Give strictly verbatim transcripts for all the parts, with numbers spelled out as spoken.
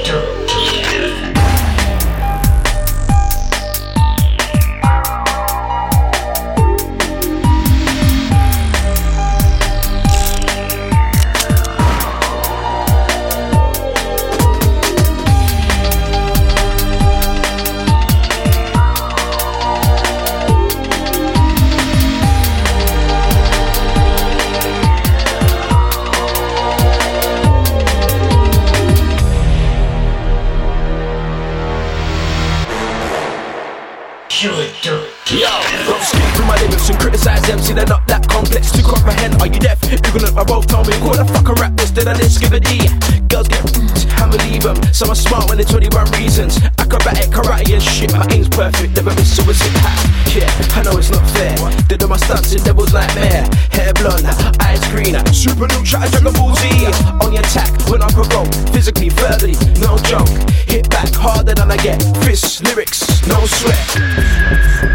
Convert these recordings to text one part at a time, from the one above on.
Yo, don't skip through my lyrics and criticize them. See, they're not that complex to comprehend. Are you deaf? Even at my rope, tell me what the fuck a rap this, then I didn't skip a D. Girls get I'ma leave them. Some are smart when they're twenty-one reasons. Acrobatic, karate and shit. My aim's perfect, never miss, so it's hit high. Yeah, I know it's not fair. Did all my stunts in Devil's Nightmare. Hair blonde, eyes greener. Super new, try to Dragon Ball Z. On the attack when I provoke. Physically, verbally, no joke. Hit back harder than I get. Fists, lyrics, no sweat.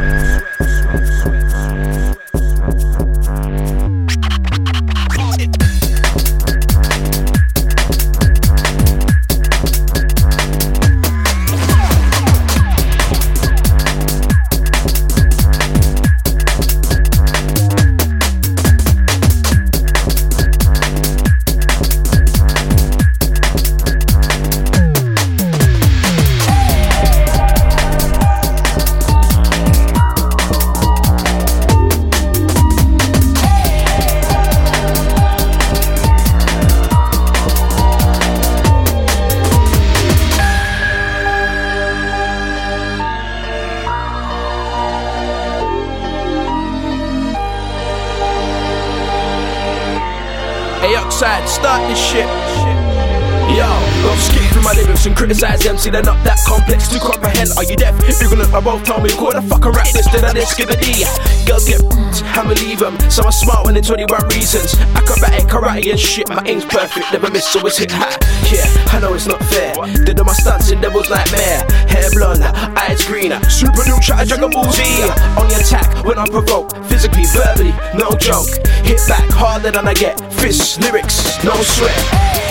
Hey, Oxide, start this shit. Yo, don't skip through my lyrics and criticize them. See, they're not that complex to comprehend. Are you deaf? Even at my both tell me what the fuck a rap this, then I didn't skip a D. Girls get I'ma leave them. Some are smart when they're twenty-one reasons. Acrobatic, karate and shit. My aim's perfect, never miss, so it's hit high. Yeah, I know it's not fair. Did all my stunts in Devil's Nightmare. Hair blonde, eyes greener. Super new, try to Dragon Ball Z. On the attack when I provoke. Physically, verbally, no joke. Hit back harder than I get. Fists, lyrics, no sweat.